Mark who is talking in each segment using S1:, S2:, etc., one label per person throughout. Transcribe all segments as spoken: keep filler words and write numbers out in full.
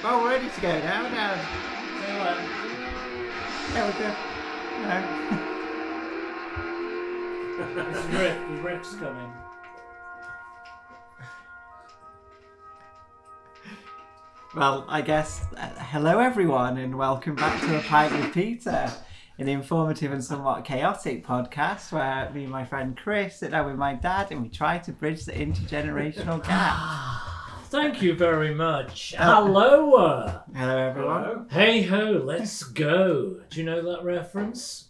S1: Oh, we're ready to go now, now.
S2: Say what?
S1: Yeah, we're good. No.
S2: There's a riff, the riff's coming.
S1: Well, I guess, uh, hello everyone and welcome back to A Pint with Peter, an informative and somewhat chaotic podcast where me and my friend Chris sit down with my dad and we try to bridge the intergenerational gap.
S2: Thank you very much. Hello. uh,
S1: Hello everyone.
S3: Hello.
S2: Hey ho, let's go. Do you know that reference?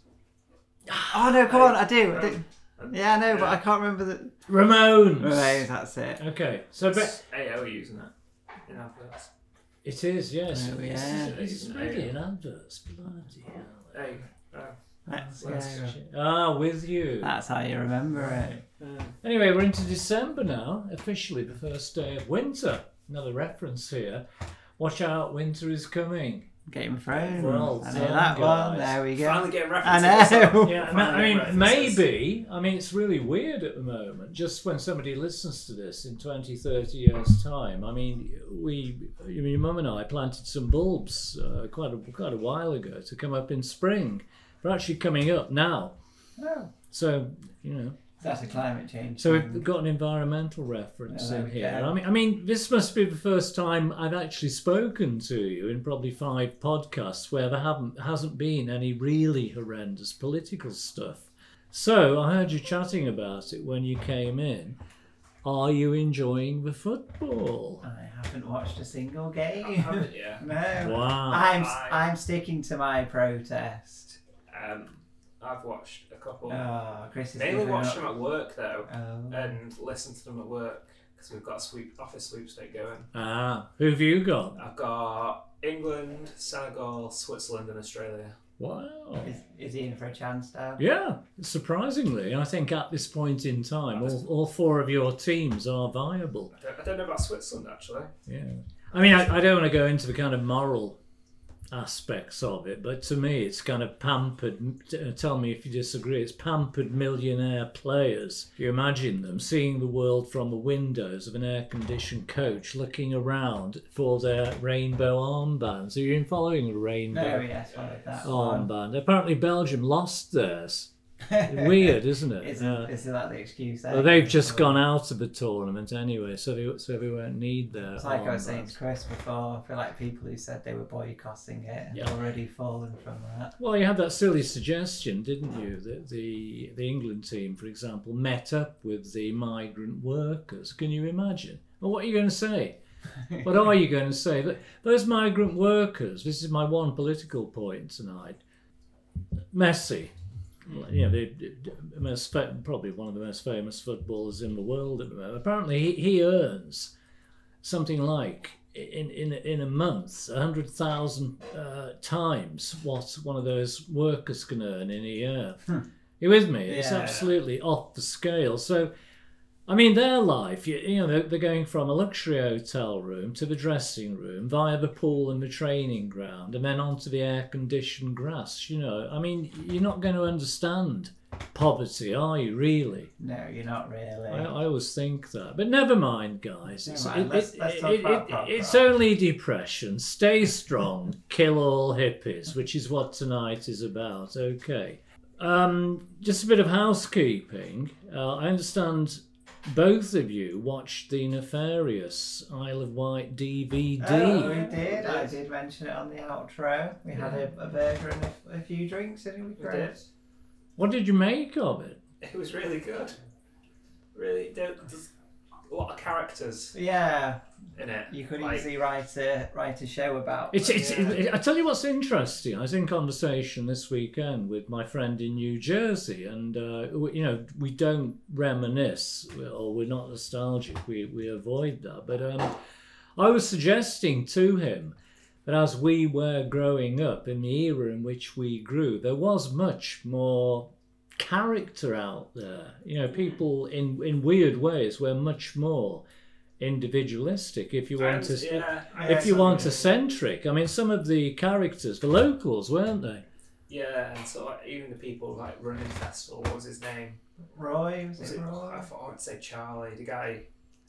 S1: Oh no, come on, I do. I do. Yeah, I know, but I can't remember the...
S2: Ramones.
S1: Right, that's it.
S2: Okay, so but
S3: It's A O using that in adverts.
S2: it is, yes.
S1: Oh,
S2: It's-
S1: yeah.
S2: It's, it's really an adverts. Bloody hell.
S3: Hey, uh,
S1: That's,
S2: That's
S1: yeah,
S2: shit. Ah, with you.
S1: that's how you remember it.
S3: uh,
S2: Anyway, we're into December now, officially the first day of winter. Another reference here. Watch out, winter is coming.
S1: Game of Thrones.
S2: Well
S1: I know
S2: done,
S1: that one.
S2: guys.
S1: There we go.
S3: finally getting
S1: I
S3: references.
S1: know.
S2: Yeah, I
S3: Finally
S2: mean,
S3: getting
S2: I mean
S3: references.
S2: maybe, I mean, it's really weird at the moment, just when somebody listens to this in twenty, thirty years' time. I mean, we, I mean, your mum and I planted some bulbs uh, quite, a, quite a while ago to come up in spring. They're actually coming up now.
S1: Oh,
S2: So, you know,
S1: that's a climate change.
S2: so
S1: thing.
S2: we've got an environmental reference
S1: Oh, there
S2: in
S1: we
S2: here.
S1: go.
S2: I mean, I mean, this must be the first time I've actually spoken to you in probably five podcasts where there haven't hasn't been any really horrendous political stuff. So I heard you chatting about it when you came in. Are you enjoying the football?
S1: I haven't watched a single game.
S3: Haven't you?
S1: No.
S2: Wow.
S1: I'm
S3: I-
S1: I'm sticking to my protest.
S3: Um, I've watched a couple.
S1: Oh, Chris is
S3: Mainly
S1: giving
S3: watched
S1: up.
S3: them at work though,
S1: Oh.
S3: and listened to them at work because we've got a sweep office sweepstake going.
S2: Ah, who have you got?
S3: I've got England, Senegal, Switzerland, and Australia.
S2: Wow.
S1: Is, is he in for a chance, Dad?
S2: Yeah, surprisingly, I think at this point in time, all, all four of your teams are viable.
S3: I don't, I don't know about Switzerland actually.
S2: Yeah. I mean, I, I don't want to go into the kind of moral aspects of it, but to me, it's kind of pampered. t- Tell me if you disagree. It's pampered millionaire players. If you imagine them seeing the world from the windows of an air-conditioned coach, looking around for their rainbow armbands. Are you following the rainbow
S1: No, yes, one of that
S2: Oh,
S1: one.
S2: armband? Apparently, Belgium lost theirs. Weird, isn't it?
S1: Is,
S2: Uh,
S1: is that the excuse?
S2: well, they've just gone out of the tournament anyway, so they so they won't need their.
S1: It's like I was
S2: armbands.
S1: saying to Chris before, I feel like people who said they were boycotting it have
S2: Yeah.
S1: already fallen from that.
S2: Well, you had that silly suggestion, didn't you, that the the England team, for example, met up with the migrant workers. Can you imagine? Well, what are you going to say? What are you going to say? That those migrant workers. This is my one political point tonight. Messi, you know, the, the most fa- probably one of the most famous footballers in the world at the moment. Apparently, he, he earns something like in in in a month a hundred thousand uh, times what one of those workers can earn in a year.
S1: Hmm.
S2: You with me? It's
S1: Yeah.
S2: absolutely off the scale. So, I mean, their life, you, you know, they're, they're going from a luxury hotel room to the dressing room via the pool and the training ground, and then onto the air-conditioned grass. You know, I mean, you're not going to understand poverty, are you? Really?
S1: No, you're not really.
S2: I, I always think that, but never mind, guys. It's,
S1: Never mind, let's-
S2: it-
S1: let's
S2: it-
S1: talk
S2: it-
S1: about
S2: it-
S1: pop
S2: it's
S1: rock.
S2: only depression. Stay strong, kill all hippies, which is what tonight is about. Okay. Um, just a bit of housekeeping. Uh, I understand both of you watched the nefarious Isle of Wight D V D.
S1: Oh, we did. I did mention it on the outro. We had a, a burger and a, a few drinks, didn't we,
S3: We
S1: Chris?
S3: did.
S2: What did you make of it?
S3: It was really good. Really, there- there's a lot of characters
S1: Yeah,
S3: in it.
S1: you could
S3: Like,
S1: easily write a write a show about.
S2: It's,
S1: them.
S2: it's,
S3: Yeah.
S2: it, I tell you what's interesting. I was in conversation this weekend with my friend in New Jersey, and uh, we, you know we don't reminisce or we're not nostalgic. We we avoid that. But um, I was suggesting to him that as we were growing up in the era in which we grew, there was much more character out there. You know, people in in weird ways were much more individualistic, if you want
S3: and,
S2: to
S3: yeah,
S2: if you
S1: Yeah,
S2: want
S1: something.
S2: eccentric. I mean, some of the characters, the locals, weren't they?
S3: yeah, and so like, even the people like running the festival. What was his name?
S1: Roy, was,
S3: Was
S1: it
S3: it?
S1: Roy?
S3: I thought I would say Charlie, the guy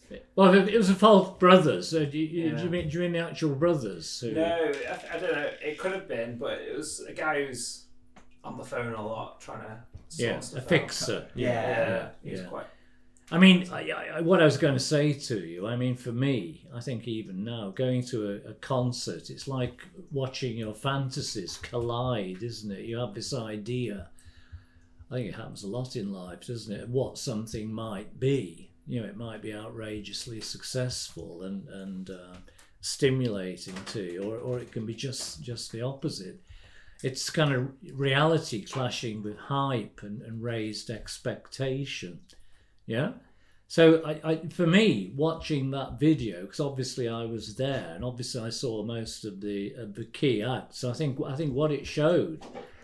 S2: Well, it it was the Falk brothers. Uh, do, you,
S3: Yeah.
S2: do, you mean, do you mean the actual brothers? Who...
S3: No, I, I don't know. It could have been, but it was a guy who's on the phone a lot trying to sort
S2: Yeah, a
S3: stuff out.
S2: fixer.
S1: Yeah.
S3: Yeah, he's
S2: Yeah.
S3: quite.
S2: I mean, I, I, what I was going to say to you, I mean, for me, I think even now, going to a, a concert, it's like watching your fantasies collide, isn't it? You have this idea. I think it happens a lot in life, doesn't it? What something might be. You know, it might be outrageously successful and, and uh, stimulating to you, or, or it can be just, just the opposite. It's kind of reality clashing with hype and, and raised expectation. Yeah. So I, I, for me, watching that video, because obviously I was there, and obviously I saw most of the of the key acts. I think I think what it showed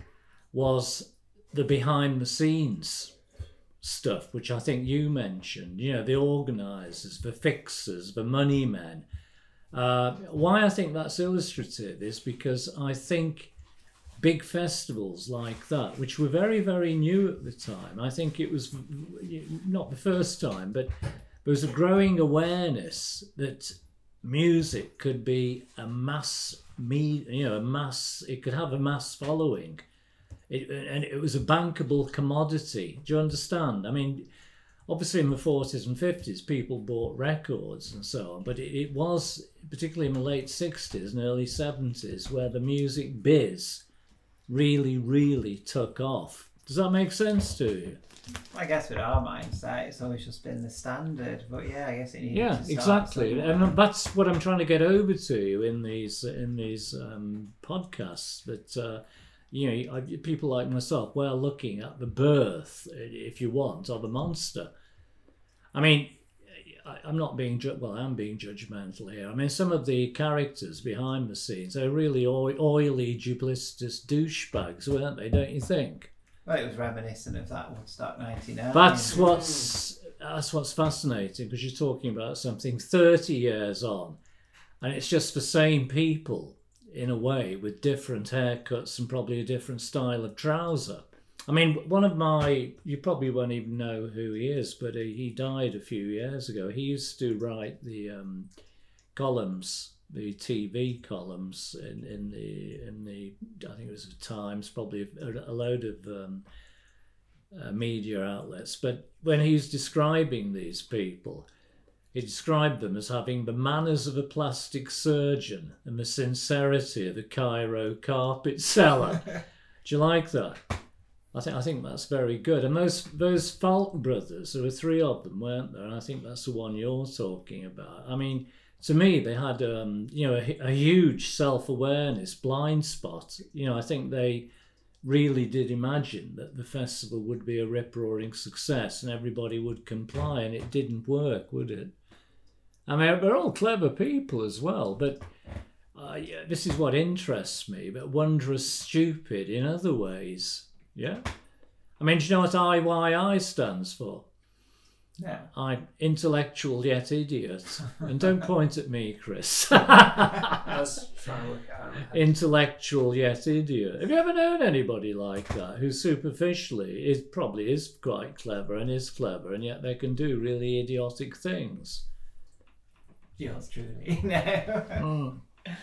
S2: was the behind the scenes stuff, which I think you mentioned. You know, the organisers, the fixers, the money men. Uh, why I think that's illustrative is because I think big festivals like that, which were very, very new at the time. I think it was not the first time, but there was a growing awareness that music could be a mass, me, you know, a mass. It could have a mass following, it, and it was a bankable commodity. Do you understand? I mean, obviously in the forties and fifties, people bought records and so on, but it, it was particularly in the late sixties and early seventies where the music biz really, really took off. Does that make sense to you?
S1: I guess with our mindset, it's always just been the standard. But yeah, I guess it needed
S2: Yeah,
S1: to start
S2: exactly,
S1: somewhere.
S2: and that's what I'm trying to get over to you in these in these um, podcasts. That uh, you know, I, people like myself, we're looking at the birth, if you want, of a monster. I mean, I, I'm not being ju- well. I'm being judgmental here. I mean, some of the characters behind the scenes are really oil- oily, duplicitous douchebags, weren't they? Don't you think?
S1: Well, it was reminiscent of that Woodstock ninety-nine.
S2: That's what's that's what's fascinating, because you're talking about something thirty years on, and it's just the same people in a way with different haircuts and probably a different style of trouser. I mean, one of my, you probably won't even know who he is, but he, he died a few years ago. He used to write the um, columns, the T V columns in, in the, in the I think it was the Times, probably a, a load of um, uh, media outlets. But when he was describing these people, he described them as having the manners of a plastic surgeon and the sincerity of a Cairo carpet seller. Do you like that? I think I think that's very good. And those those Falk brothers, there were three of them, weren't there? And I think that's the one you're talking about. I mean, to me, they had um, you know a, a huge self-awareness, blind spot. You know, I think they really did imagine that the festival would be a rip-roaring success and everybody would comply, and it didn't work, would it? I mean, they're all clever people as well, but uh, yeah, this is what interests me, but wondrous stupid in other ways. Yeah. I mean, do you know what I Y I stands for?
S1: No.
S2: I'm intellectual yet idiot. And don't point at me, Chris.
S3: I was trying to look at it.
S2: Intellectual yet idiot. Have you ever known anybody like that who superficially is probably is quite clever and is clever, and yet they can do really idiotic things?
S1: Yours truly. No.
S2: Mm.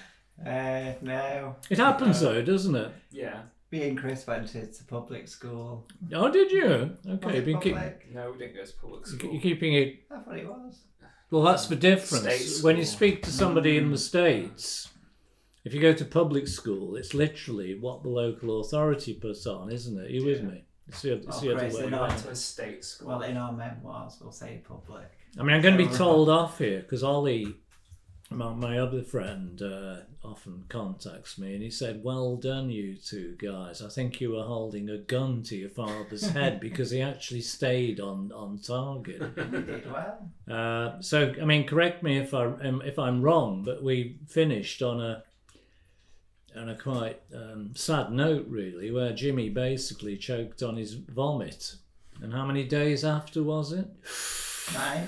S1: Uh, no.
S2: It happens though, doesn't it?
S3: Yeah.
S1: Me and Chris went to, to public school.
S2: Oh, did you?
S1: Was
S2: Okay,
S1: it
S2: you've been keep,
S1: public?
S3: No, we didn't go to public school.
S2: you're keeping it.
S1: I thought it was.
S2: Well, that's the difference.
S3: State
S2: When you
S3: school.
S2: speak to somebody in the States, if you go to public school, it's literally what the local authority puts on, isn't it? Are you with
S3: Yeah.
S2: me? It's the, it's
S1: Oh,
S2: the other
S1: Chris,
S2: way
S1: they're
S3: We
S1: not-
S2: around.
S3: went to a state school.
S1: Well, in our memoirs, we'll say public.
S2: I mean, I'm going to be
S1: Oh,
S2: told off here because Ollie, my, my other friend, uh, often contacts me, and he said, "Well done, you two guys. I think you were holding a gun to your father's head," because he actually stayed on, on target.
S1: You did well.
S2: Uh, so, I mean, correct me if I um, if I'm wrong, but we finished on a on a quite um, sad note, really, where Jimmy basically choked on his vomit. And how many days after was it?
S1: Nine?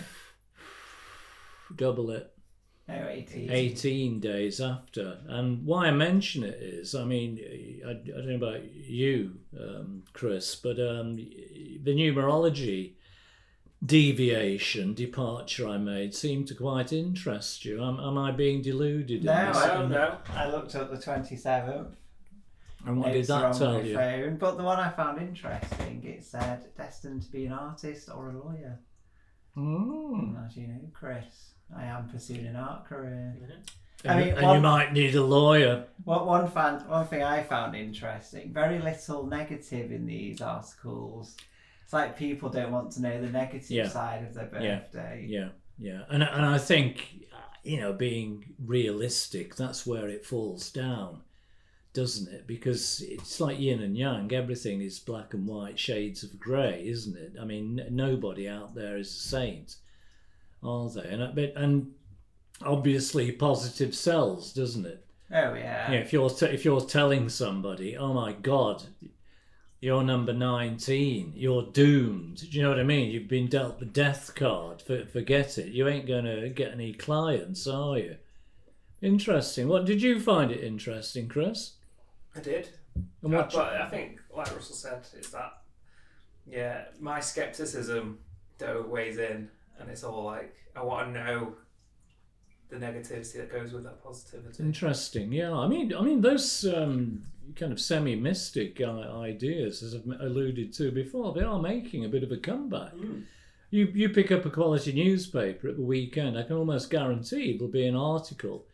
S2: Double it.
S1: No, eighteen.
S2: eighteen days after. And why I mention it is, I mean, I, I don't know about you, um, Chris, but um, the numerology deviation, departure I made seemed to quite interest you. Am, am I being deluded?
S1: No,
S2: in this?
S1: I
S3: don't know.
S1: I looked up the twenty-seventh.
S2: And what did
S1: Notes are
S2: that
S1: on
S2: tell
S1: my
S2: you?
S1: phone, but the one I found interesting, it said destined to be an artist or a lawyer.
S2: Mm.
S1: And as you know, Chris, I am pursuing an art career.
S2: And,
S1: I mean,
S2: and
S1: one-
S2: you might need a lawyer.
S1: What one fan, one thing I found interesting, very little negative in these articles. It's like people don't want to know the negative
S2: Yeah.
S1: side of their
S2: Yeah.
S1: birthday.
S2: Yeah, yeah. And, and I think, you know, being realistic, that's where it falls down, doesn't it? Because it's like yin and yang. Everything is black and white shades of grey, isn't it? I mean, n- nobody out there is a saint, are they? And, I- but, and obviously positive sells, doesn't it?
S1: Oh yeah.
S2: Yeah, if you're t- if you're telling somebody, oh my God, you're number nineteen, you're doomed. Do you know what I mean? You've been dealt the death card. For, forget it. You ain't going to get any clients, are you? Interesting. What did you find it interesting, Chris?
S3: I did.
S2: And
S3: Uh,
S2: what?
S3: but I think, like Russell said, is that, yeah, my scepticism though weighs in, and it's all like, I want to know the negativity that goes with that positivity.
S2: Interesting. Yeah. I mean, I mean those um, kind of semi-mystic uh, ideas, as I've alluded to before, they are making a bit of a comeback.
S3: Mm.
S2: You you pick up a quality newspaper at the weekend, I can almost guarantee there'll be an article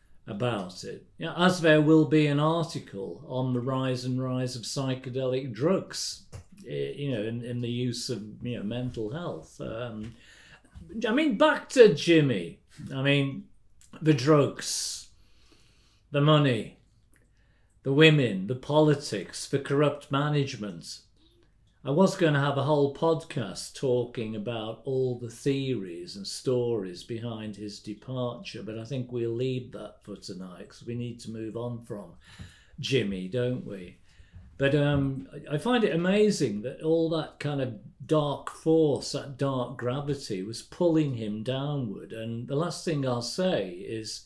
S2: about it. Yeah, as there will be an article on the rise and rise of psychedelic drugs, eh, you know, in, in the use of, you know, mental health. Um, I mean, back to Jimmy. I mean, the drugs, the money, the women, the politics, the corrupt management. I was going to have a whole podcast talking about all the theories and stories behind his departure, but I think we'll leave that for tonight because we need to move on from Jimmy, don't we? But um, I find it amazing that all that kind of dark force, that dark gravity was pulling him downward. And the last thing I'll say is,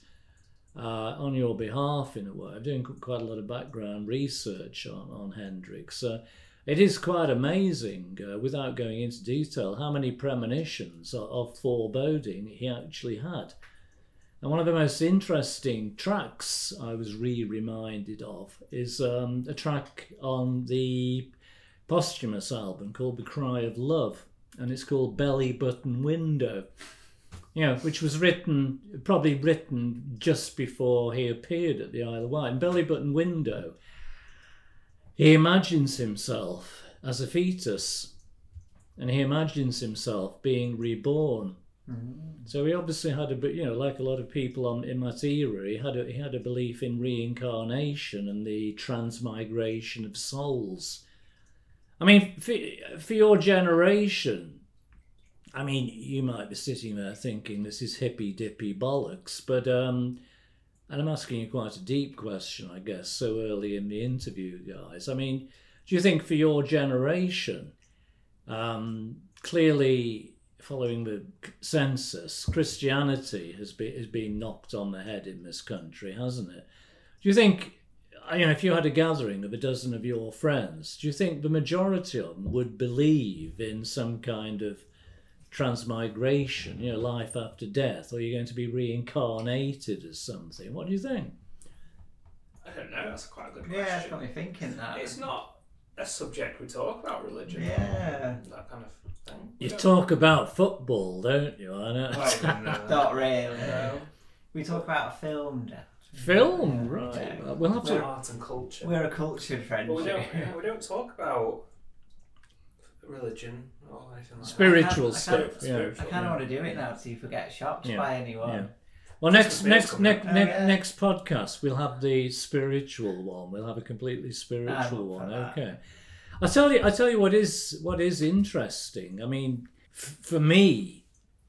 S2: uh, on your behalf in a way, I'm doing quite a lot of background research on, on Hendrix. Uh, It is quite amazing, uh, without going into detail, how many premonitions of, of foreboding he actually had. And one of the most interesting tracks I was re-reminded of is um, a track on the posthumous album called The Cry of Love, and it's called Belly Button Window, you know, which was written, probably written just before he appeared at the Isle of Wight. And Belly Button Window, he imagines himself as a fetus, and he imagines himself being reborn.
S1: Mm.
S2: So he obviously had a bit, you know, like a lot of people on, in that era, he had a, he had a belief in reincarnation and the transmigration of souls. I mean, for, for your generation, I mean, you might be sitting there thinking this is hippy-dippy bollocks, but, um, and I'm asking you quite a deep question, I guess, so early in the interview, guys. I mean, do you think for your generation, um, clearly following the census, Christianity has been, has been knocked on the head in this country, hasn't it? Do you think, you know, if you had a gathering of a dozen of your friends, do you think the majority of them would believe in some kind of transmigration, you know, life after death, or you're going to be reincarnated as something? What do you think?
S3: I don't know, that's quite a good
S1: Yeah, it's
S3: question.
S1: got me thinking that.
S3: It's not a subject we talk about, religion.
S1: Yeah.
S3: That kind of thing. We
S2: You
S3: don't-
S2: talk about football, don't you? I know.
S3: Oh, no, no, no.
S1: Not really.
S3: No.
S1: We talk about film, Dad.
S2: Film,
S1: Yeah,
S2: right.
S1: yeah.
S2: Well, we'll have to.
S3: Art and culture.
S1: We're a cultured
S3: But we
S1: friendship.
S3: don't, yeah, we don't talk about religion or anything like
S2: Spiritual
S1: I can't- I
S2: stuff.
S1: can't-
S2: Yeah.
S3: spiritual.
S1: I kind of want to do it now so you forget shocked
S2: Yeah,
S1: by anyone.
S2: yeah. Well,
S3: Just
S2: next
S3: the
S2: next
S3: bills
S2: next
S1: coming.
S2: next
S1: Oh, yeah.
S2: next podcast we'll have the spiritual one. We'll have a completely
S1: I'm
S2: spiritual
S1: up for
S2: one.
S1: that.
S2: Okay. I tell you, I tell you what is what is interesting. I mean, f- for me,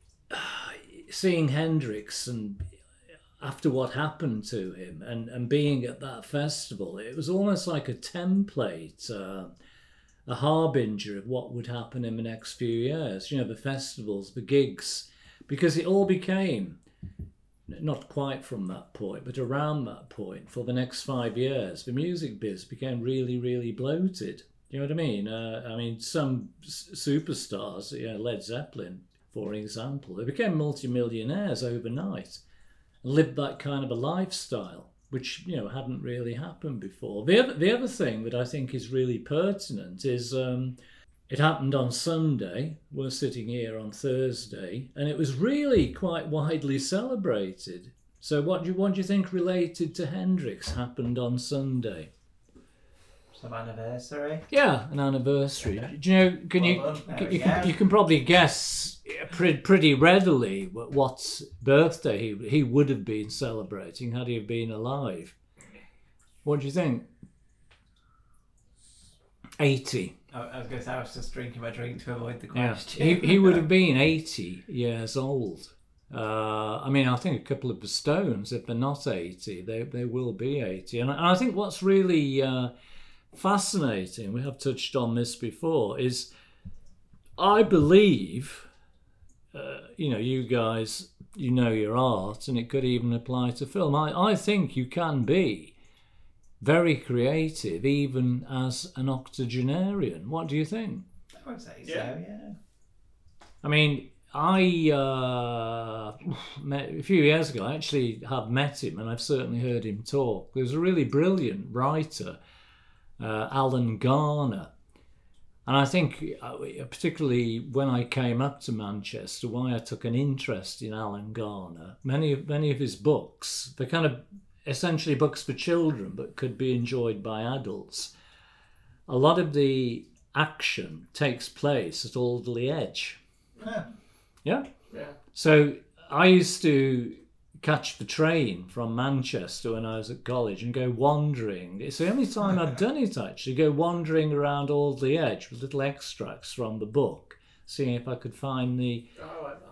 S2: seeing Hendrix and after what happened to him and, and being at that festival, it was almost like a template, uh, a harbinger of what would happen in the next few years. You know, the festivals, the gigs, because it all became, not quite from that point, but around that point, for the next five years, the music biz became really, really bloated. You know what I mean? Uh, I mean, some s- superstars, you know, Led Zeppelin, for example, they became multimillionaires overnight, lived that kind of a lifestyle, which, you know, hadn't really happened before. The other, the other thing that I think is really pertinent is um, it happened on Sunday. We're sitting here on Thursday, and it was really quite widely celebrated. So what do you, what do you think related to Hendrix happened on Sunday?
S1: Some anniversary.
S2: Yeah, an anniversary. Do you know? Can you
S1: Well done.
S2: can, you,
S1: There we
S2: can
S1: go.
S2: you can probably guess pretty, pretty readily what what birthday he he would have been celebrating had he have been alive. What do you think? Eighty.
S1: I I was going to say I was just drinking my drink to avoid the
S2: Yeah,
S1: question.
S2: he he would have been eighty years old. Uh, I mean, I think a couple of the Stones, if they're not eighty, they they will be eighty. And I, and I think what's really uh, fascinating, we have touched on this before, is I believe, uh, you know, you guys, you know your art, and it could even apply to film. I, I think you can be very creative even as an octogenarian. What do you think?
S1: I would say
S3: Yeah.
S1: so, yeah.
S2: I mean, I, uh, met, a few years ago, I actually have met him and I've certainly heard him talk. There was a really brilliant writer, uh, Alan Garner. And I think, uh, particularly when I came up to Manchester, why I took an interest in Alan Garner, many, many of his books, they're kind of essentially books for children, but could be enjoyed by adults. A lot of the action takes place at Alderley Edge.
S1: Yeah.
S2: Yeah?
S3: Yeah.
S2: So I used to catch the train from Manchester when I was at college and go wandering. It's the only time I've done it, actually, go wandering around Alderley Edge with little extracts from the book, seeing if I could find the
S3: Oh, I like that.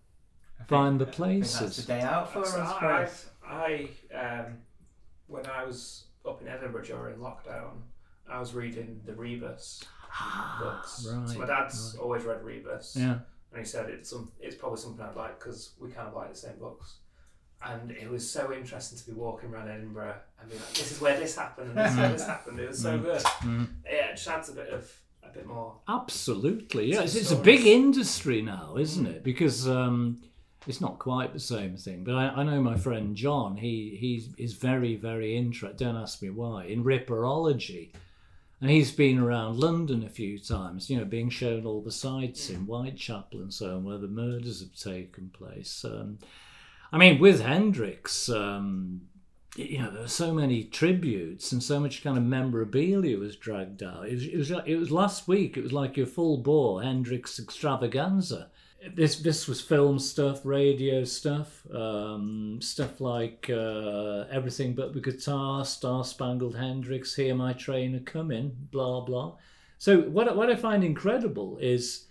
S1: I think-
S2: find the
S1: I think that's
S2: places.
S1: the day out for
S3: So
S1: us,
S3: I,
S1: Chris.
S3: I, um, when I was up in Edinburgh during lockdown, I was reading the Rebus books.
S2: right,
S3: So my dad's
S2: right.
S3: always read Rebus,
S2: Yeah.
S3: and he said it's some, it's probably something I'd like because we kind of like the same books. And it was so interesting to be walking around Edinburgh and be like, this is where this happened and this is where this happened. It was so
S2: Mm.
S3: good.
S2: Mm.
S3: Yeah, it just adds a bit of a bit more.
S2: Absolutely, yeah. It's,
S3: Some
S2: it's a
S3: stories.
S2: big industry now, isn't it? Because um, it's not quite the same thing. But I, I know my friend John. He he is very very interested. Don't ask me why. In ripperology, and he's been around London a few times. You know, being shown all the sites in Whitechapel and so on, where the murders have taken place. Um, I mean, with Hendrix. Um, you know, there were so many tributes and so much kind of memorabilia was dragged out. It was, it was, it was last week. It was like your full bore Hendrix extravaganza. This this was film stuff, radio stuff, um, stuff like uh, Everything But the Guitar, Star Spangled Hendrix, Hear My Train A Comin', blah blah. So what what I find incredible is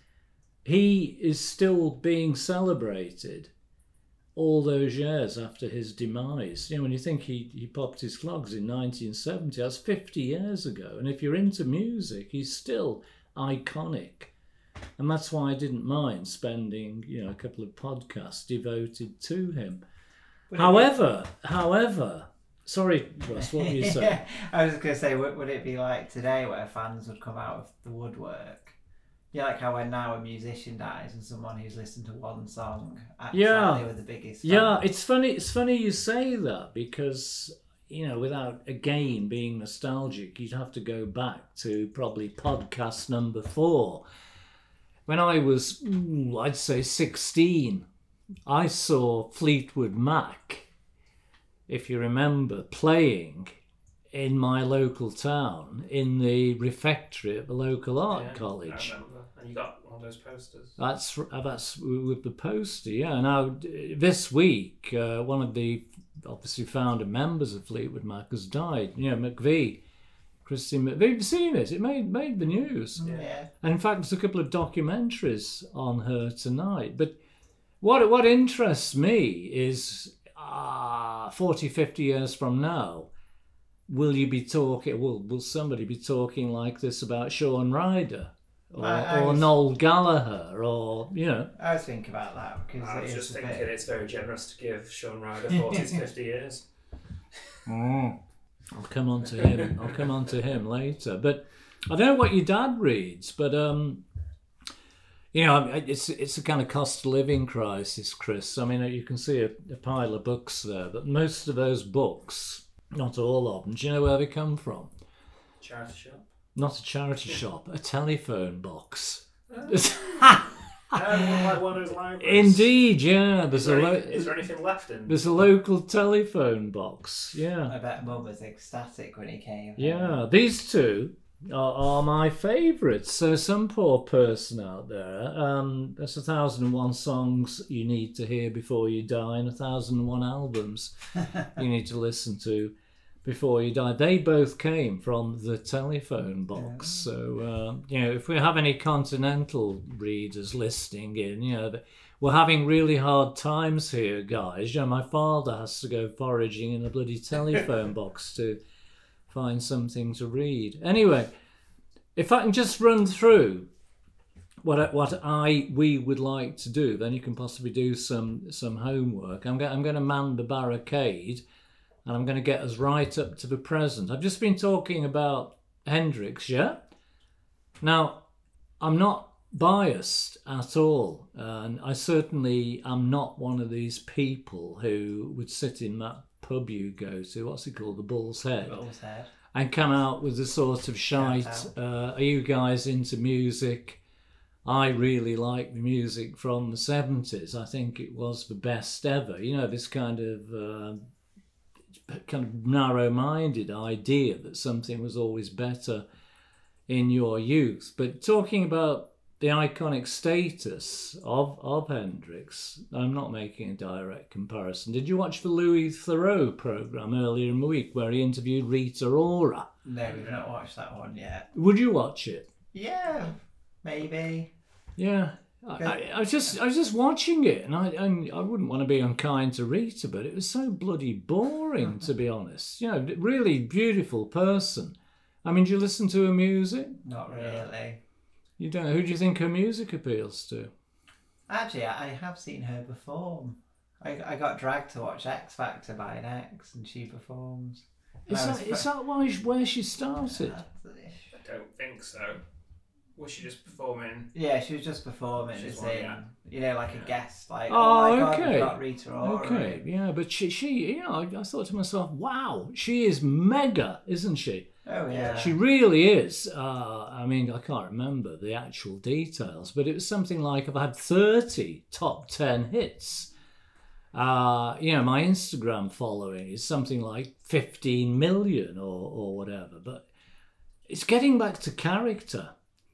S2: he is still being celebrated all those years after his demise. You know, when you think he, he popped his clogs in nineteen seventy, that's fifty years ago. And if you're into music, he's still iconic. And that's why I didn't mind spending, you know, a couple of podcasts devoted to him.
S1: Would it
S2: However, however, sorry, Russ, what were you saying?
S1: Yeah, I was just going to say, would, would it be like today where fans would come out of the woodwork? Yeah, like how when now a musician dies and someone who's listened to one song acts
S2: Yeah.
S1: like they were the biggest fan.
S2: Yeah, it's funny. It's funny you say that because, you know, without again being nostalgic, you'd have to go back to probably podcast number four. When I was, ooh, I'd say sixteen, I saw Fleetwood Mac, if you remember, playing in my local town in the refectory at the local art
S3: Yeah,
S2: college.
S3: I remember. And you got one of those posters.
S2: That's that's with the poster, yeah. Now this week, uh, one of the obviously founder members of Fleetwood Mac has died. You know, McVie, Christine McVie. Have you seen it? It made made the news.
S1: Yeah.
S2: And in fact, there's a couple of documentaries on her tonight. But what what interests me is uh, forty, fifty years from now, will you be talking? Will will somebody be talking like this about Shaun Ryder? Or,
S1: I- I
S2: or
S1: was-
S2: Noel Gallagher, or, you know.
S1: I was thinking about that because
S3: I
S1: it
S3: was
S1: is
S3: just
S1: a
S3: thinking
S1: bit...
S3: it's very generous to give Shaun Ryder forty to fifty years.
S2: I'll come on to him. I'll come on to him later. But I don't know what your dad reads, but um, you know, it's it's a kind of cost of living crisis, Chris. I mean, you can see a, a pile of books there, but most of those books, not all of them, do you know where they come from?
S3: Charity shop.
S2: Not a charity shop, a telephone box.
S3: Uh, like one of those libraries.
S2: Indeed, yeah. There's
S3: Is there,
S2: a lo-
S3: any, is there anything left in?
S2: there's a local telephone box. Yeah.
S1: I bet Mum was ecstatic when he came.
S2: Yeah, these two are, are my favourites. So some poor person out there, um, there's a thousand and one songs you need to hear before you die, and a thousand and one albums you need to listen to before you die. They both came from the telephone box. Yeah. So, uh, you know, if we have any continental readers listening in, you know, we're having really hard times here, guys. You know, my father has to go foraging in a bloody telephone box to find something to read. Anyway, if I can just run through what what I we would like to do, then you can possibly do some some homework. I'm going I'm going to man the barricade, and I'm going to get us right up to the present. I've just been talking about Hendrix, yeah? Now, I'm not biased at all, and I certainly am not one of these people who would sit in that pub you go to, what's it called, the Bull's Head,
S1: Bull's Head.
S2: and come out with a sort of shite, uh, are you guys into music? I really like the music from the seventies. I think it was the best ever. You know, this kind of... Uh, kind of narrow-minded idea that something was always better in your youth. But talking about the iconic status of of Hendrix, I'm not making a direct comparison. Did you watch the Louis Theroux programme earlier in the week where he interviewed Rita Ora?
S1: No, we've not watched that one yet.
S2: Would you watch it?
S1: Yeah, maybe.
S2: Yeah. I, I, I was just I was just watching it, and I, I I wouldn't want to be unkind to Rita, but it was so bloody boring, to be honest. You know, really beautiful person. I mean, do you listen to her music?
S1: Not really.
S2: You don't. Who do you think her music appeals to?
S1: Actually, I have seen her perform. I I got dragged to watch X Factor by an ex, and she performs.
S2: Is that, is that why where she started?
S3: I don't think so. Was she just performing?
S1: Yeah, she was just performing
S3: She's
S1: as
S3: one,
S1: in,
S3: yeah.
S1: you know, like a guest, like,
S2: Oh,
S1: oh, my God,
S2: okay.
S1: we've got Rita Ora.
S2: Okay, yeah, but she, she, you know, I, I thought to myself, wow, she is mega, isn't she?
S1: Oh, yeah.
S2: She really is. Uh, I mean, I can't remember the actual details, but it was something like I've had thirty top ten hits. Uh, you know, my Instagram following is something like fifteen million or, or whatever, but it's getting back to character.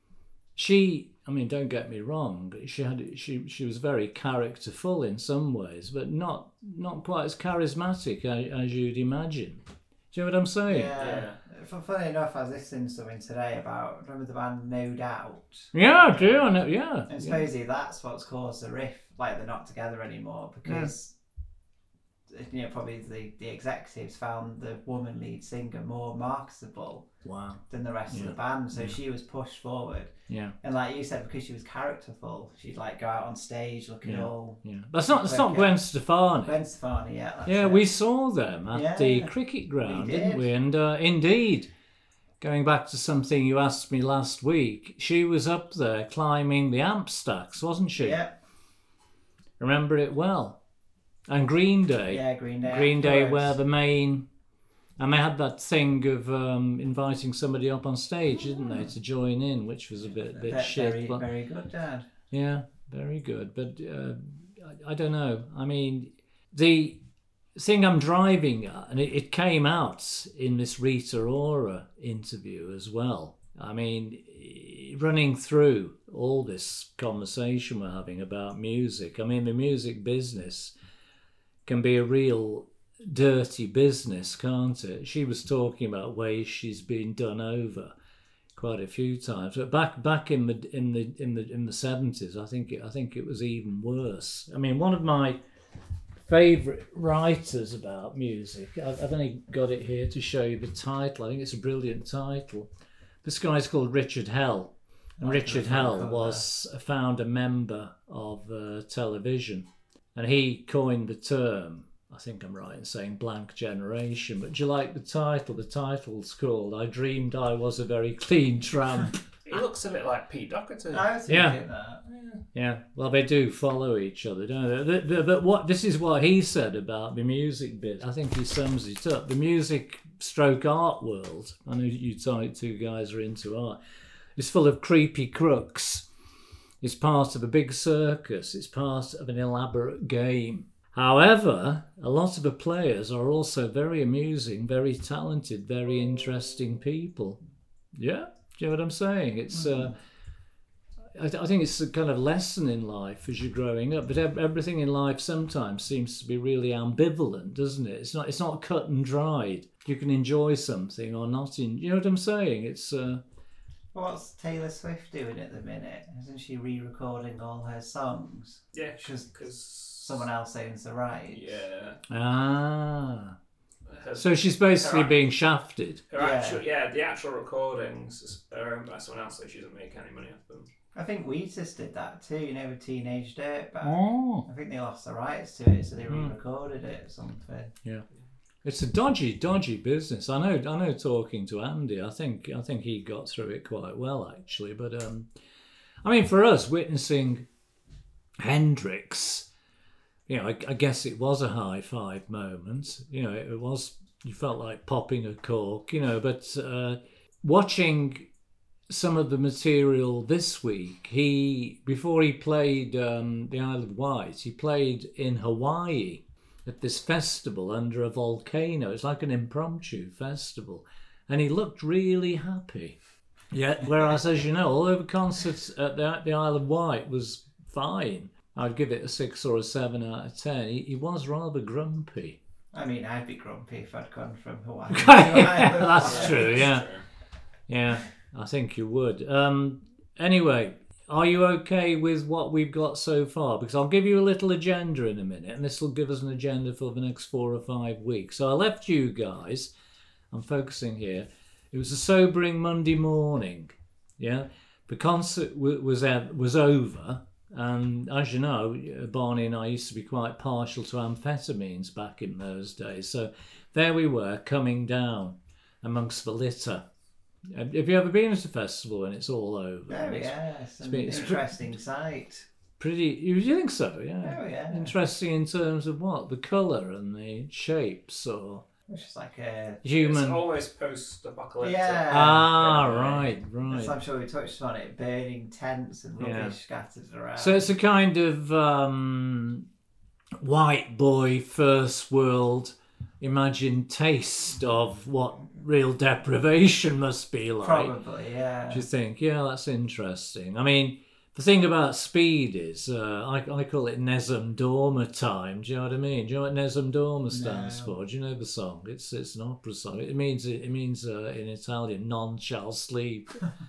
S2: She, I mean, don't get me wrong, she had she she was very characterful in some ways, but not not quite as charismatic as, as you'd imagine. Do you know what I'm saying?
S1: Yeah. yeah. Funny enough, I was listening to something today about, remember the band No Doubt?
S2: Yeah, I do. I know, yeah.
S1: And supposedly yeah. that's what's caused the rift, like they're not together anymore, because yeah. you know, probably the, the executives found the woman lead singer more marketable
S2: wow.
S1: than the rest
S2: yeah.
S1: of the band, so
S2: yeah.
S1: she was pushed forward.
S2: Yeah.
S1: And like you said, because she was characterful, she'd like go out on stage looking
S2: yeah.
S1: all.
S2: Yeah. That's not. That's not Gwen Stefani.
S1: Gwen Stefani, yeah. That's
S2: yeah,
S1: it.
S2: we saw them at
S1: yeah.
S2: the cricket ground,
S1: we
S2: did. didn't we? And uh, indeed, going back to something you asked me last week, she was up there climbing the amp stacks, wasn't she?
S1: Yeah.
S2: Remember it well. And Green Day.
S1: Yeah, Green Day.
S2: Green Day
S1: afterwards.
S2: were the main. And they had that thing of um, inviting somebody up on stage, didn't they, to join in, which was a bit, bit
S1: very,
S2: shit.
S1: Very,
S2: but,
S1: very good, Dad.
S2: Yeah, very good. But uh, I, I don't know. I mean, the thing I'm driving at, and it, it came out in this Rita Ora interview as well. I mean, running through all this conversation we're having about music, I mean, the music business can be a real dirty business, can't it? She was talking about ways she's been done over quite a few times, but back back in the in the in the in the seventies, I think it, I think it was even worse. I mean, one of my favourite writers about music, I've, I've only got it here to show you the title. I think it's a brilliant title. This guy's called Richard Hell, and
S1: Oh,
S2: Richard
S1: I
S2: Hell
S1: forgot
S2: was a founder member of uh, television, and he coined the term. I think I'm right in saying Blank Generation. But do you like the title? The title's called I Dreamed I Was a Very Clean Tramp.
S3: He looks a bit like Pete Doherty.
S1: I was
S2: Yeah.
S1: thinking that.
S2: Yeah, well, they do follow each other, don't they? The- the- But what this is what he said about the music bit. I think he sums it up. The music stroke art world, I know you t- two guys are into art, is full of creepy crooks. It's part of a big circus. It's part of an elaborate game. However, a lot of the players are also very amusing, very talented, very interesting people. Yeah, do you know what I'm saying? It's... Uh, I, th- I think it's a kind of lesson in life as you're growing up, but ev- everything in life sometimes seems to be really ambivalent, doesn't it? It's not it's not cut and dried. You can enjoy something or not. In, you know what I'm saying? It's uh,
S1: Well, what's Taylor Swift doing at the minute? Isn't she re-recording all her songs?
S3: Yeah,
S1: Because
S3: because
S1: someone else owns the rights.
S3: Yeah.
S2: ah.
S3: Her,
S2: So she's basically
S3: her,
S2: being shafted.
S3: her
S1: Yeah.
S3: actual, yeah, the actual recordings are owned by someone else, so she doesn't make any money off them.
S1: I think Wheatus did that too, you know, with Teenage Dirtbag.
S2: Oh.
S1: I think they lost the rights to it, so they
S2: Hmm.
S1: re-recorded it or something.
S2: Yeah. It's a dodgy, dodgy business. I know. I know. Talking to Andy, I think. I think he got through it quite well, actually. But um, I mean, for us, witnessing Hendrix, you know, I, I guess it was a high five moment. You know, it was. You felt like popping a cork. You know, but uh, watching some of the material this week, he before he played um, the Isle of Wight, he played in Hawaii at this festival under a volcano. It's like an impromptu festival, and he looked really happy. Yeah, whereas, as you know, although the concert at the, the Isle of Wight was fine, I'd give it a six or a seven out of ten. He, he was rather grumpy.
S1: I mean, I'd be grumpy if I'd gone from Hawaii. to
S2: Yeah,
S1: Ireland.
S2: that's true.
S3: It's
S2: Yeah,
S3: true.
S2: yeah, I think you would. Um, anyway, are you okay with what we've got so far? Because I'll give you a little agenda in a minute, and this will give us an agenda for the next four or five weeks. So I left you guys. I'm focusing here. It was a sobering Monday morning. Yeah, the concert w- was uh, was over, and as you know, Barney and I used to be quite partial to amphetamines back in those days. So there we were, coming down amongst the litter. Have you ever been at a festival when it's all over?
S1: Oh,
S2: It's
S1: yeah, it's an
S2: been- it's pre-
S1: interesting sight.
S2: Pretty. You you think so? Yeah.
S1: Oh, yeah.
S2: Interesting in terms of what? The colour and the shapes, or
S1: It's just like a...
S3: It's
S2: human.
S3: almost post-apocalyptic.
S1: Yeah.
S2: Ah,
S3: Yeah.
S2: right,
S1: As
S2: right.
S1: I'm sure we touched on it, burning tents and rubbish
S2: Yeah.
S1: scattered around.
S2: So it's a kind of um, white boy first world imagined taste of what real deprivation must be like.
S1: Probably, yeah.
S2: Do you think? Yeah, that's interesting. I mean, the thing about speed is, uh, I, I call it Nessun Dorma time. Do you know what I mean? Do you know what Nessun Dorma stands
S1: No.
S2: for? Do you know the song? It's it's an opera song. It means it means uh, in Italian, none shall sleep.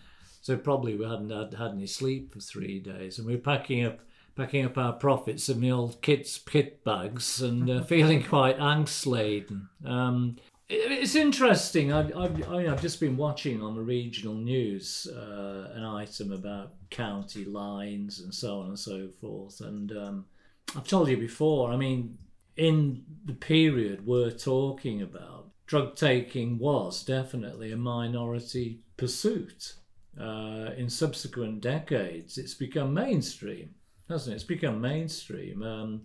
S2: So probably we hadn't had, had any sleep for three days, and we were packing up packing up our profits in the old kit's kit bags and uh, feeling quite angst laden. Um, it, it's interesting. I've, I've, I- I've just been watching on the regional news uh, an item about county lines and so on and so forth. And um, I've told you before, I mean, in the period we're talking about, drug taking was definitely a minority pursuit. Uh, in subsequent decades, it's become mainstream, hasn't it? It's become mainstream. Um,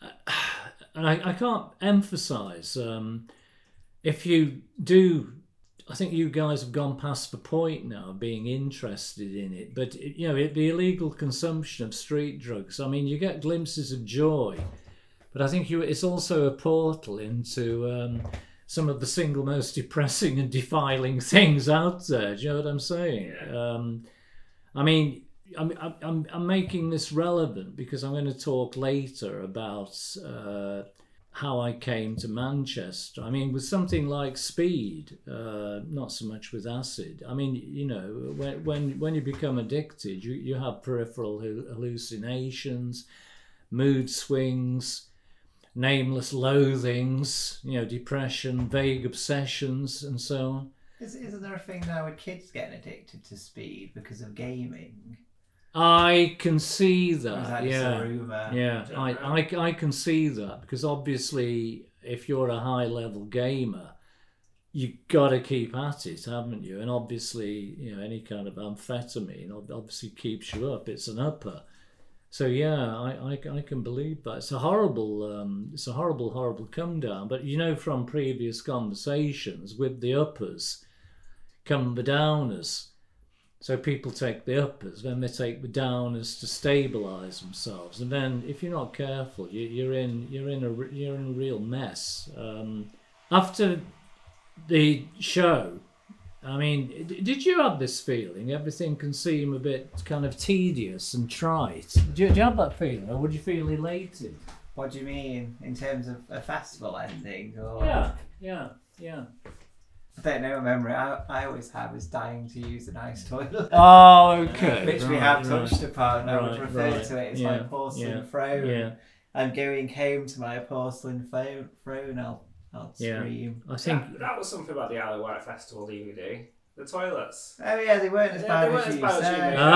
S2: and I, I can't emphasize, um, if you do, I think you guys have gone past the point now of being interested in it, but, you know, it, the illegal consumption of street drugs, I mean, you get glimpses of joy, but I think you, it's also a portal into um, some of the single most depressing and defiling things out there. Do you know what I'm saying?
S3: Yeah.
S2: Um, I mean, I'm, I'm, I'm making this relevant because I'm going to talk later about uh, how I came to Manchester. I mean, with something like speed, uh, not so much with acid. I mean, you know, when when, when you become addicted, you, you have peripheral hallucinations, mood swings, nameless loathings, you know, depression, vague obsessions, and so on.
S1: Is, isn't there a thing now with kids getting addicted to speed because of gaming?
S2: I can see
S1: Or is
S2: that,
S1: that just
S2: yeah.
S1: a rumour?
S2: Yeah,
S3: Don't
S2: I,
S3: know.
S2: I, I can see that because obviously if you're a high level gamer, you got to keep at it, haven't you? And obviously, you know, any kind of amphetamine obviously keeps you up. It's an upper. So yeah, I, I, I can believe that. It's a horrible, um, it's a horrible, horrible come down. But you know, from previous conversations, with the uppers come the downers. So people take the uppers, then they take the downers to stabilise themselves, and then if you're not careful, you, you're in you're in a you're in a real mess. Um, after the show, I mean, did you have this feeling? Everything can seem a bit kind of tedious and trite. Do you, do you have that feeling, or would you feel elated?
S1: What do you mean in terms of a festival ending? Or...
S2: Yeah, yeah, yeah.
S1: I don't know. A memory I, I always have is dying to use a nice toilet.
S2: Oh, okay.
S1: Which
S2: right,
S1: we have
S2: right.
S1: touched upon. I would
S2: Right,
S1: refer
S2: right.
S1: to it as
S2: Yeah,
S1: my porcelain
S2: yeah,
S1: throne.
S2: Yeah,
S1: I'm going home to my porcelain phone, throne. I'll, I'll
S2: Yeah.
S1: scream.
S2: I think.
S3: That, that was something about the Isle of Wight Festival D V D. The toilets.
S1: Oh yeah, they weren't as
S3: Yeah,
S1: bad
S3: they weren't
S1: as
S3: as
S1: you
S3: bad as you
S1: said.
S3: made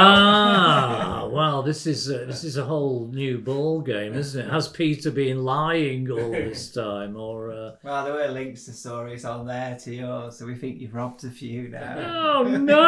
S2: Ah, well, this is a, this is a whole new ball game, isn't it? Has Peter been lying all this time, or? Uh...
S1: Well, there were links to stories on there to yours, so we think you've robbed a few now.
S2: Oh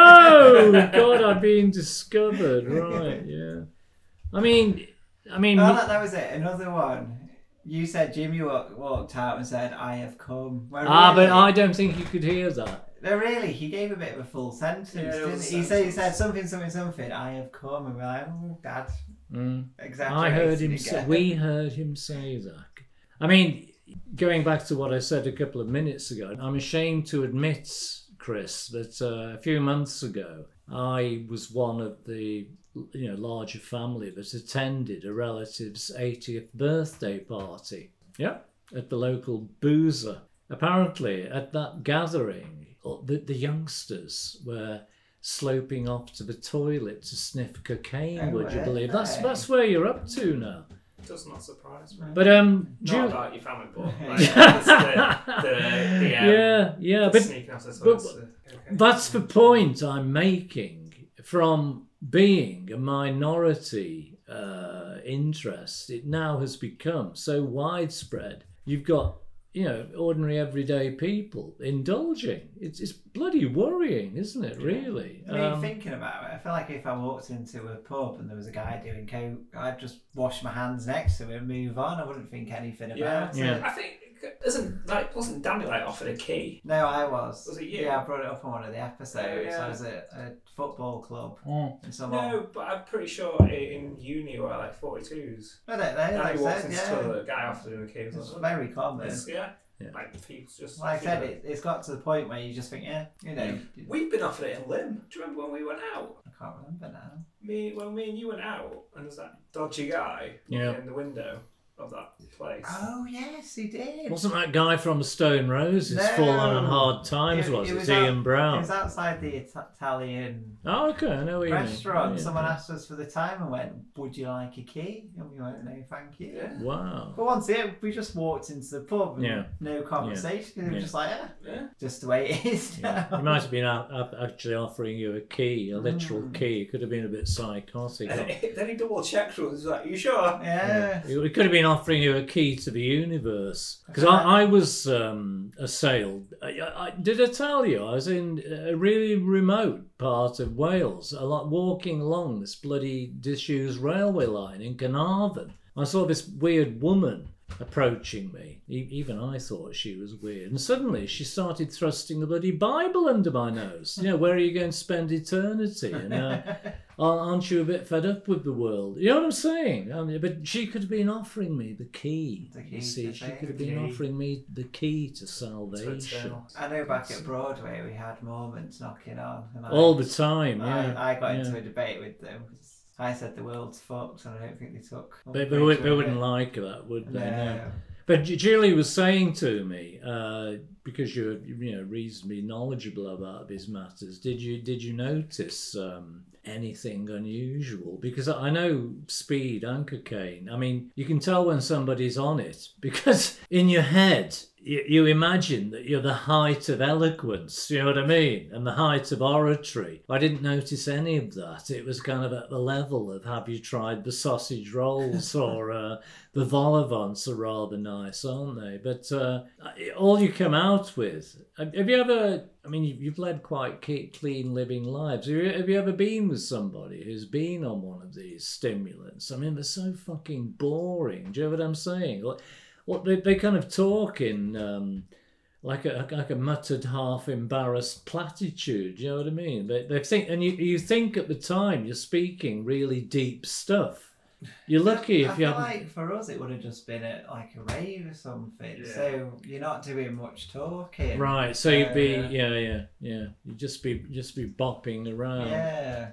S2: no! God, I'm being discovered. Right? Yeah. I mean, I mean.
S1: Oh, that, that was it. Another one. You said Jimmy walk, walked out and said, "I have come." Well,
S2: Ah,
S1: really,
S2: but I don't think you could hear that.
S1: No, really, he gave a bit of a full sentence,
S3: Yeah, it
S1: didn't
S3: was
S1: he?
S3: a
S1: He said, he
S3: sentence.
S1: said something, something, something. I have come, and we're like, "Oh, Dad,
S2: Mm.
S1: exaggerated
S2: I heard him.
S1: again."
S2: Say, we heard him say that. I mean, going back to what I said a couple of minutes ago, I'm ashamed to admit, Chris, that uh, a few months ago I was one of the you know larger family that attended a relative's eightieth birthday party. Yeah, at the local boozer. Apparently, at that gathering, the, the youngsters were sloping off to the toilet to sniff cocaine.
S1: Oh,
S2: would you
S1: were
S2: believe? That's
S1: they?
S2: that's where you're up to now.
S3: Does not surprise me.
S2: But um,
S3: Not
S2: Ju-
S3: about your family, but like, it's the, the, the, um,
S2: yeah, yeah,
S3: the
S2: but
S3: sneaking off the
S2: but-
S3: toilets. uh, okay.
S2: that's the point I'm making. From being a minority uh, interest, it now has become so widespread. You've got, you know, ordinary everyday people indulging. It's it's bloody worrying, isn't it? Really.
S1: I mean,
S2: Um,
S1: thinking about it, I feel like if I walked into a pub and there was a guy doing coke, I'd just wash my hands next to him and move on. I wouldn't think anything
S3: Yeah,
S1: about
S2: Yeah.
S1: it.
S3: I think isn't like wasn't Danny like offered a key?
S1: No, I was.
S3: Was it you?
S1: Yeah, I brought it up on one of the episodes.
S3: Oh, yeah.
S1: I was at a football club.
S2: mm.
S1: And someone...
S3: No, but I'm pretty sure in uni we were like forty-twos.
S1: I don't know.
S3: And
S1: Like I
S3: he walked
S1: said,
S3: into
S1: yeah.
S3: the toilet, the guy offered him a key.
S1: It's
S3: It's like,
S1: very common.
S3: it's- yeah.
S2: Yeah.
S3: Like people just.
S1: Like I
S3: you
S1: said,
S3: know.
S1: it, it's got to the point where you just think, yeah, you know,
S3: We've been offered it in Lim. Do you remember when we went out?
S1: I can't remember now.
S3: Me, when me and you went out, and there's that dodgy guy
S2: Yeah.
S3: in the window of that place.
S1: Oh yes, he did.
S2: Wasn't that guy from Stone Roses
S1: No.
S2: fallen on hard times?
S1: It-
S2: was
S1: it
S2: it,
S1: was
S2: Ian
S1: out-
S2: Brown?
S1: It was outside the Ita- Italian
S2: Oh, okay, I know what you mean.
S1: restaurant.
S2: Yeah.
S1: Someone asked us for the time and went, "Would you like a key?" And we went, "No, thank you."
S3: Yeah.
S2: Wow.
S1: But once it, we just walked into the pub and
S2: Yeah.
S1: no conversation. It was
S2: Yeah.
S1: just like, yeah,
S3: Yeah.
S1: just the way it is
S2: Yeah.
S1: now.
S2: He might have been a- a- actually offering you a key, a literal
S1: Mm.
S2: key. It could have been a bit psychotic.
S3: And then he double checked us. He's like, "You sure?"
S1: Yeah.
S2: It could have been offering you a key to the universe. Because I, I was um, assailed. I, I, did I tell you? I was in a really remote part of Wales, a lot walking along this bloody disused railway line in Carnarvon. I saw this weird woman approaching me. E- even I thought she was weird. And suddenly she started thrusting the bloody Bible under my nose. You know, where are you going to spend eternity? And uh, aren't you a bit fed up with the world? You know what I'm saying? I mean, but she could have been offering me the key.
S1: The key
S2: you see,
S1: to
S2: she
S1: faith.
S2: could have
S3: The
S2: been
S3: key.
S2: offering me the key to
S3: To
S2: salvation.
S3: eternal.
S1: I know back at Broadway we had moments knocking on. And I,
S2: All the time, yeah.
S1: I, I got
S2: yeah.
S1: into a debate with them because I said the world's fucked and I don't think they took.
S2: They, they, would, they wouldn't like that, would they? No.
S1: No.
S2: But Ju- Julie was saying to me, uh, because you're you know reasonably knowledgeable about these matters, did you did you notice um, anything unusual? Because I know speed and cocaine. I mean, you can tell when somebody's on it because in your head you, you imagine that you're the height of eloquence. You know what I mean? And the height of oratory. I didn't notice any of that. It was kind of at the level of, have you tried the sausage rolls or uh, the vol au vents are rather nice, aren't they? But uh, all you come out with. Have you ever? I mean, you've led quite clean living lives. Have you, have you ever been with somebody who's been on one of these stimulants? I mean, they're so fucking boring. Do you know what I'm saying? Like, what they they kind of talk in um, like a like a muttered, half embarrassed platitude. You know what I mean? They they think, and you you think at the time you're speaking really deep stuff. You're lucky
S1: I
S2: if you
S1: feel
S2: haven't.
S1: like for us it would have just been at like a rave or something.
S3: Yeah.
S1: So you're not doing much talking.
S2: Right, so you'd be
S1: Uh,
S2: yeah, yeah, yeah. You'd just be just be bopping around.
S1: Yeah.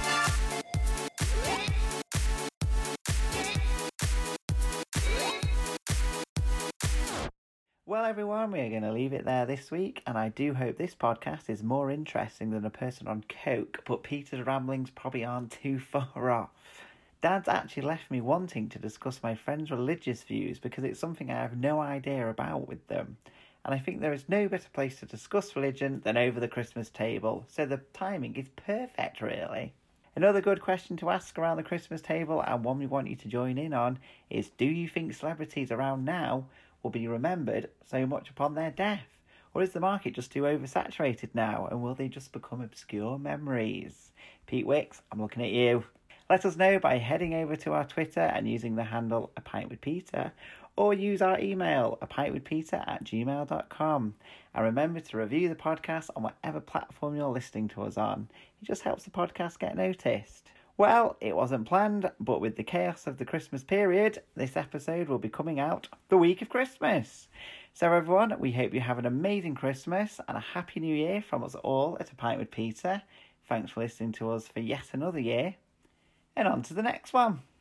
S1: Well, everyone, we're going to leave it there this week, and I do hope this podcast is more interesting than a person on coke, but Peter's ramblings probably aren't too far off. Dad's actually left me wanting to discuss my friends' religious views because it's something I have no idea about with them. And I think there is no better place to discuss religion than over the Christmas table, so the timing is perfect, really. Another good question to ask around the Christmas table, and one we want you to join in on, is do you think celebrities around now will be remembered so much upon their death? Or is the market just too oversaturated now, and will they just become obscure memories? Pete Wicks, I'm looking at you. Let us know by heading over to our Twitter and using the handle A Pint with Peter, or use our email, a pint with peter at gmail dot com. And remember to review the podcast on whatever platform you're listening to us on. It just helps the podcast get noticed. Well, it wasn't planned, but with the chaos of the Christmas period, this episode will be coming out the week of Christmas. So everyone, we hope you have an amazing Christmas and a happy new year from us all at A Pint with Peter. Thanks for listening to us for yet another year. And on to the next one.